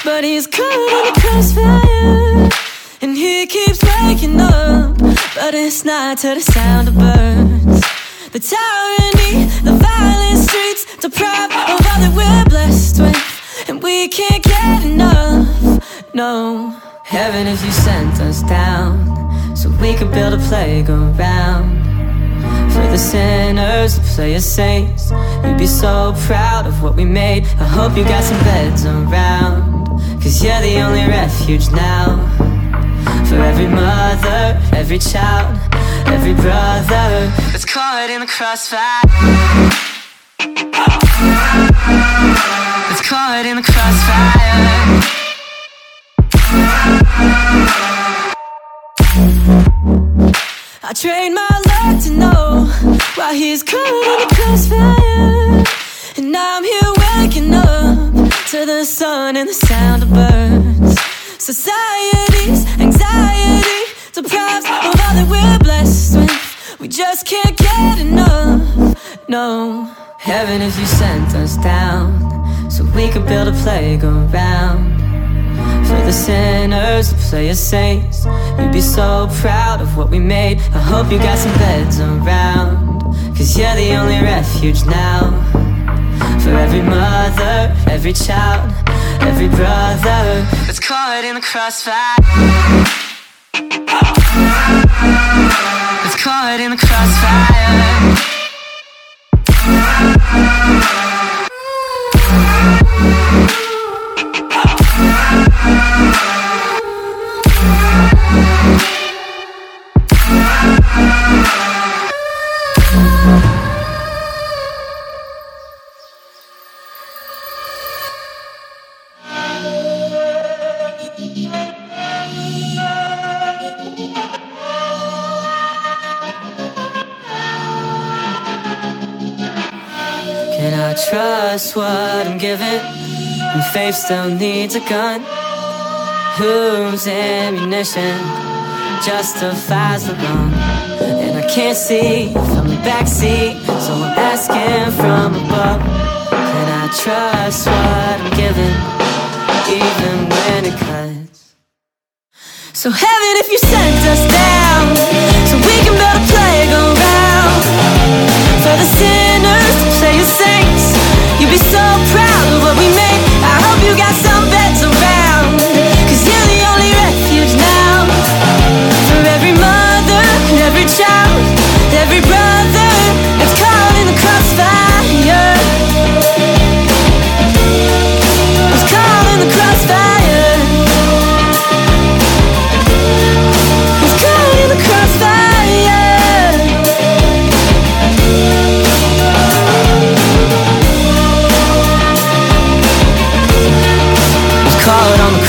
but he's caught in the crossfire. And he keeps waking up, but it's not to the sound of birds. The tyranny, the violent streets, deprived of all that we're blessed with, and we can't get enough, no. Heaven, if you sent us down so we could build a playground for the sinners to play as saints, you'd be so proud of what we made. I hope you got some beds around, 'cause you're the only refuge now. For every mother, every child, every brother that's caught in the crossfire, that's caught in the crossfire. I trade my luck to know why he's caught in the crossfire. And I'm here waking up to the sun and the sound of birds. Society's anxiety deprives of all that we're blessed with. We just can't get enough, no. Heaven, if you sent us down so we could build a playground for the sinners to play as saints, you'd be so proud of what we made. I hope you got some beds around, 'cause you're the only refuge now. For every mother, every child, every brother that's caught in the crossfire, that's caught in the crossfire. Can I trust what I'm given when faith still needs a gun? Whose ammunition justifies the wrong? And I can't see from the backseat, so I'm asking from above. Can I trust what I'm given, even when it cuts? So heaven, if you sent us down so we can build a playground for the sinners to play as saints, you'd be so proud of what we made. I hope you got some beds around, 'cause you're the only refuge now. For every mother, every child, every brother that's caught in the crossfire, that's caught in the crossfire, that's caught in the crossfire. Caught on the